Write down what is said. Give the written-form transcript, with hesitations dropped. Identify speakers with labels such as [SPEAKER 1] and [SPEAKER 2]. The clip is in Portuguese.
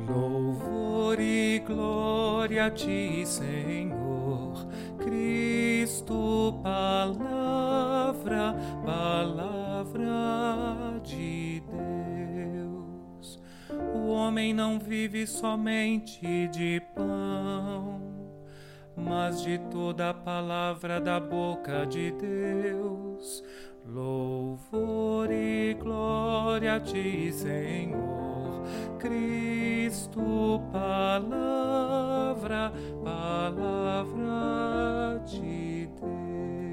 [SPEAKER 1] Louvor e glória a ti, Senhor, Cristo, palavra de Deus. O homem não vive somente de pão, mas de toda a palavra da boca de Deus. Louvor e glória a ti, Senhor, Cristo, palavra de Deus.